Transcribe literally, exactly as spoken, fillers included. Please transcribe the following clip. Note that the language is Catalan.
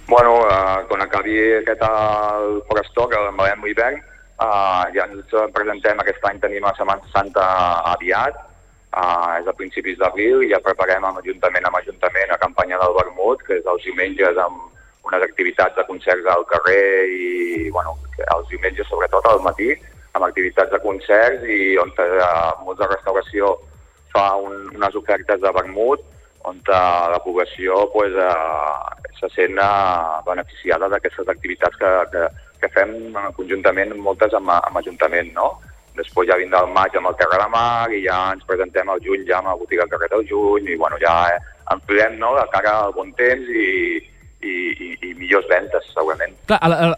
Bueno, uh, quan acabi aquest el Forestock, el Malem l'hivern, uh, ja ens presentem, aquest any tenim la Setmana Santa aviat, uh, és a principis d'abril, i ja preparem amb Ajuntament amb Ajuntament la campanya del vermut, que és els diumenges amb unes activitats de concerts al carrer i, bueno, els diumenges sobretot al matí, amb activitats de concerts i on uh, molts de restauració fa un, unes ofertes de vermut, on la població pues, eh, se sent eh, beneficiada d'aquestes activitats que, que, que fem conjuntament, moltes amb, amb Ajuntament, no? Després ja vindrà el maig amb el Terra de Mar i ja ens presentem al juny ja amb la botiga del carrer del juny i bueno, ja eh, ampliem, no?, de cara al bon temps i, i, i, i millors ventes, segurament. Clar, el, el,